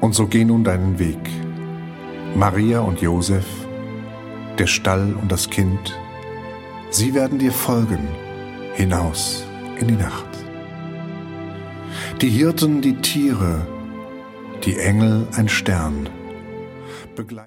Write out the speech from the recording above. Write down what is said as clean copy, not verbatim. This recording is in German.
Und so geh nun deinen Weg. Maria und Josef, der Stall und das Kind, sie werden dir folgen, hinaus in die Nacht. Die Hirten, die Tiere, die Engel, ein Stern, begleiten